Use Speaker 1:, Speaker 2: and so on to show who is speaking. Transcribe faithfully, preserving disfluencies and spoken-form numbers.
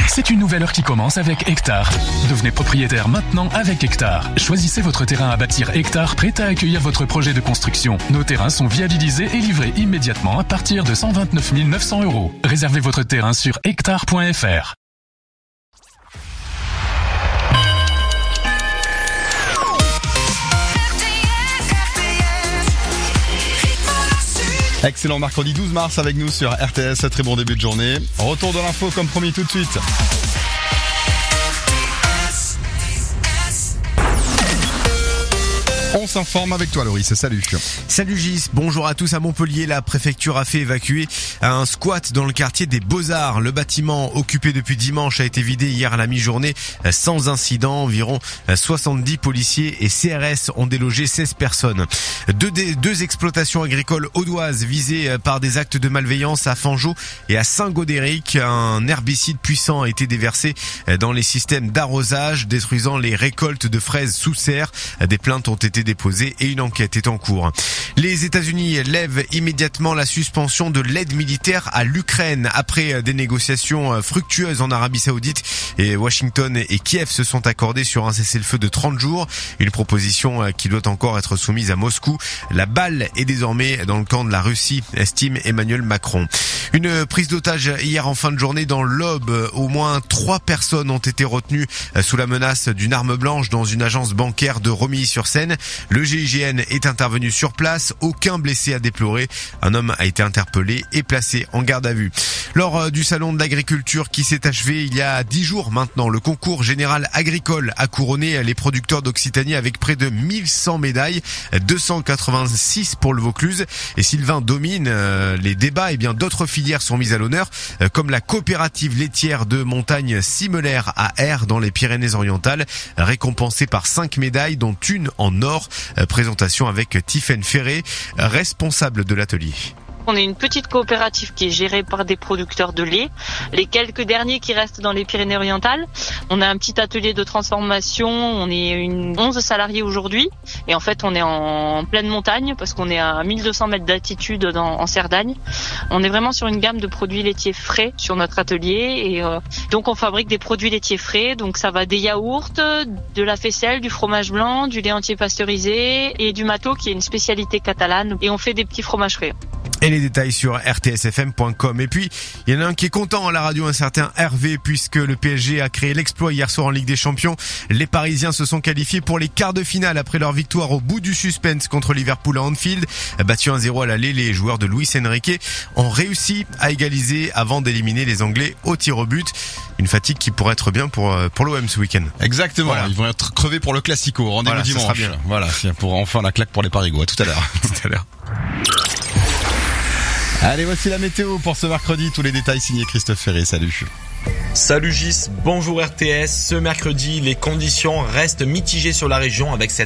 Speaker 1: C'est une nouvelle heure qui commence avec Hectare. Devenez propriétaire maintenant avec Hectare. Choisissez votre terrain à bâtir Hectare, prêt à accueillir votre projet de construction. Nos terrains sont viabilisés et livrés immédiatement à partir de cent vingt-neuf mille neuf cents euros. Réservez votre terrain sur hectare point f r.
Speaker 2: Excellent mercredi douze mars avec nous sur R T S, très bon début de journée. Retour de l'info comme promis tout de suite. On s'informe avec toi Loris, salut.
Speaker 3: Salut Gis, bonjour à tous. À Montpellier, la préfecture a fait évacuer un squat dans le quartier des Beaux-Arts. Le bâtiment occupé depuis dimanche a été vidé hier à la mi-journée sans incident. Environ soixante-dix policiers et C R S ont délogé seize personnes. Deux, deux exploitations agricoles audoises visées par des actes de malveillance à Fangeau et à Saint-Gaudéric. Un herbicide puissant a été déversé dans les systèmes d'arrosage, détruisant les récoltes de fraises sous serre. Des plaintes ont été déposée et une enquête est en cours. Les États-Unis lèvent immédiatement la suspension de l'aide militaire à l'Ukraine après des négociations fructueuses en Arabie Saoudite, et Washington et Kiev se sont accordés sur un cessez-le-feu de trente jours, une proposition qui doit encore être soumise à Moscou. La balle est désormais dans le camp de la Russie, estime Emmanuel Macron. Une prise d'otage hier en fin de journée dans l'Aube. Au moins trois personnes ont été retenues sous la menace d'une arme blanche dans une agence bancaire de Romilly-sur-Seine. Le G I G N est intervenu sur place, aucun blessé à déplorer. Un homme a été interpellé et placé en garde à vue. Lors du salon de l'agriculture qui s'est achevé il y a dix jours maintenant, le concours général agricole a couronné les producteurs d'Occitanie avec près de mille cent médailles, deux cent quatre-vingt-six pour le Vaucluse. Et Sylvain domine les débats, et bien d'autres filières sont mises à l'honneur, comme la coopérative laitière de montagne Simeler à Aire dans les Pyrénées-Orientales, récompensée par cinq médailles dont une en or. Présentation avec Tiffaine Ferré, responsable de l'atelier.
Speaker 4: On est une petite coopérative qui est gérée par des producteurs de lait, les quelques derniers qui restent dans les Pyrénées-Orientales. On a un petit atelier de transformation, on est une onze salariés aujourd'hui, et en fait on est en pleine montagne parce qu'on est à mille deux cents mètres d'altitude dans, en Cerdagne. On est vraiment sur une gamme de produits laitiers frais sur notre atelier, et euh, donc on fabrique des produits laitiers frais, donc ça va des yaourts, de la faisselle, du fromage blanc, du lait entier pasteurisé et du matto qui est une spécialité catalane, et on fait des petits fromages frais.
Speaker 3: Et les détails sur r t s f m point com. Et puis, il y en a un qui est content à la radio, un certain Hervé, puisque le P S G a créé l'exploit hier soir en Ligue des Champions. Les Parisiens se sont qualifiés pour les quarts de finale après leur victoire au bout du suspense contre Liverpool à Anfield. Battu un zéro à l'aller, les joueurs de Luis Enrique ont réussi à égaliser avant d'éliminer les Anglais au tir au but. Une fatigue qui pourrait être bien pour pour l'O M ce week-end.
Speaker 2: Exactement,
Speaker 3: voilà.
Speaker 2: Ils vont être crevés pour le Classico. Rendez-vous
Speaker 3: voilà,
Speaker 2: dimanche. Voilà, pour enfin la claque pour les Parigois. Tout à l'heure.
Speaker 3: Tout à l'heure.
Speaker 2: Allez, voici la météo pour ce mercredi. Tous les détails signés Christophe Ferré. Salut.
Speaker 5: Salut Gis, bonjour R T S. Ce mercredi, les conditions restent mitigées sur la région avec cette